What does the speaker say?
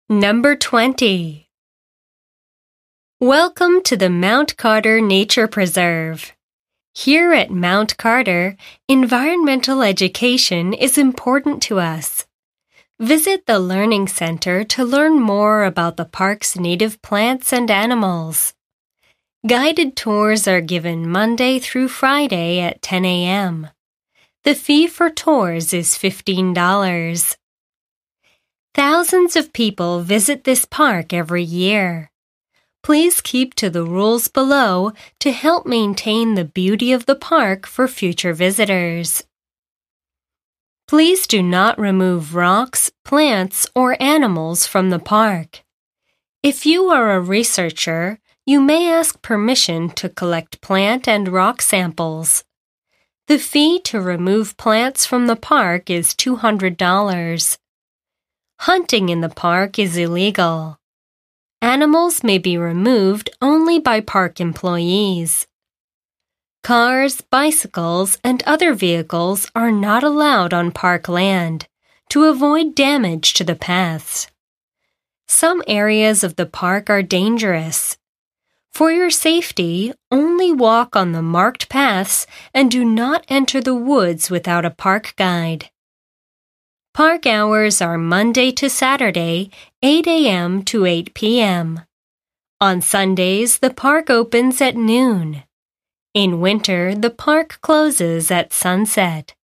Number 20. Welcome to the Mount Carter Nature Preserve. Here at Mount Carter, environmental education is important to us. Visit the Learning Center to learn more about the park's native plants and animals. Guided tours are given Monday through Friday at 10 a.m. The fee for tours is $15. Thousands of people visit this park every year. Please keep to the rules below to help maintain the beauty of the park for future visitors. Please do not remove rocks, plants, or animals from the park. If you are a researcher, you may ask permission to collect plant and rock samples. The fee to remove plants from the park is $200. Hunting in the park is illegal. Animals may be removed only by park employees. Cars, bicycles, and other vehicles are not allowed on park land to avoid damage to the paths. Some areas of the park are dangerous. For your safety, only walk on the marked paths and do not enter the woods without a park guide. Park hours are Monday to Saturday, 8 a.m. to 8 p.m. On Sundays, the park opens at noon. In winter, the park closes at sunset.